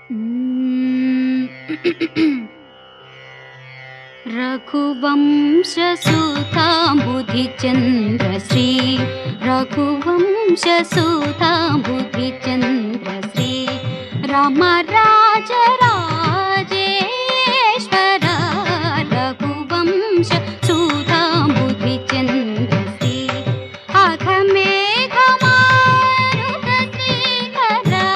रघुवंशसुताम्बुधिचन्द्रश्री रघुवंशसुताम्बुधिचन्द्रश्री राम राज राजेश्वर रघुवंशसुताम्बुधिचन्द्रश्री अघमेघमारुतश्रीकरा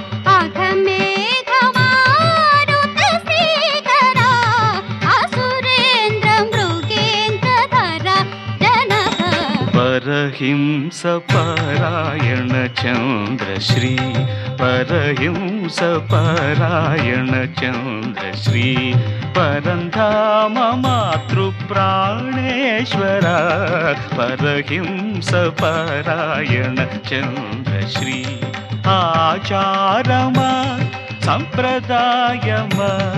अघमेघमारुतश्रीकरा असुरेन्द्रमृगेन्द्रधरा जनक परहिंस परायण चन्द्रश्री परहिंस परायण चन्द्रश्री परन्धाम मातृप्राणेश्वर परहिंस परायण चन्द्रश्री आचारम संप्रदायम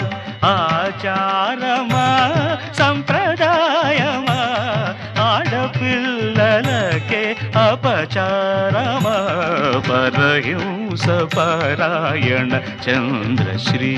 आचारम संप्रदायम आडपिल्ललके अपचारम परहिंस परायण चन्द्रश्री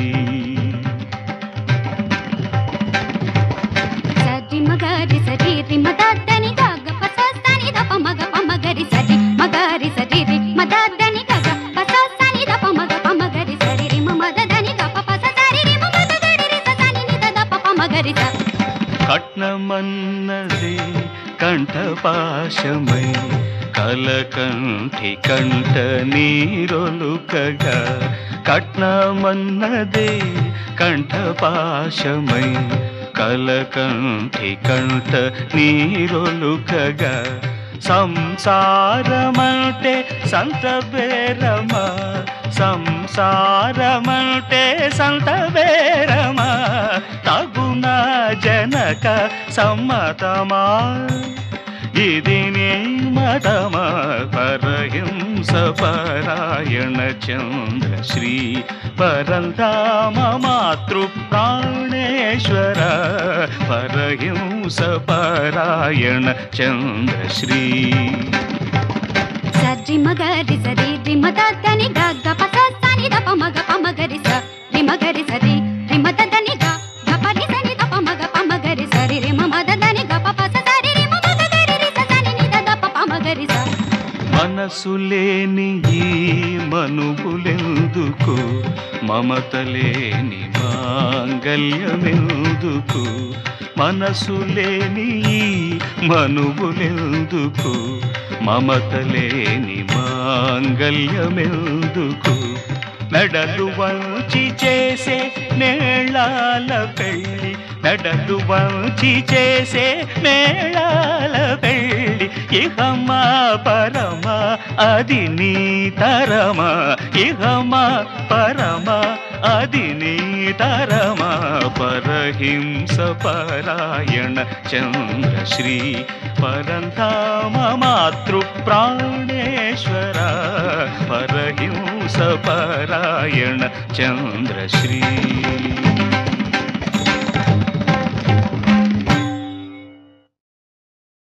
सरि मगरि सरि रि मदनि गग पसनि दप मग पमगरि सरि मगरि सरि रि मदनि गग पसनि दप मग पमगरि सरि रि मदनि गप पस सरि रि मगरि रि सनि नि दप पमगरि स कट्नमन्नदे कंठपाशमै कलकंठि कंठ नीरोलुकगा कट्नमन्नदे कंठपाशमै कलकंठि कंठ नीरोलुकगा संसारमंटे संत बेरमा संसारमंटे संत बेरमा तगुना जनक सम्मतमा इदि नी मतमा परहिंस परायण चन्द्रश्री परन्धाम मातृप्राणेश्वर परहिंस परायण चन्द्रश्री सरि मगरि सरि रि मदनि गग पसनि दप मग पमगरि स रि मगरि सरि रि मदनि ग गपरि सनि दप मग पमगरि सरि रि मदनि गप पस सरि रि मगरि रि सनि नि दप पमगरि स మనసులేని ఈ మనువులెందుకు మమతలేని మాంగల్యమెందుకు మనసులేని ఈ మనువులెందుకు మమతలేని మాంగల్యమెందుకు మెడలు వంచి చేసే మేళాల పెళ్ళి మెడలు వంచి చేసే మేళాల పెళ్ళి ఇహమా పరమా అది నీ తరమా ఇహమా పరమా అది నీ తరమా పరహింస పరాయణ చంద్రశ్రీ పరంధామ మాతృప్రాణేశ్వర పరహింస పరాయణ చంద్రశ్రీ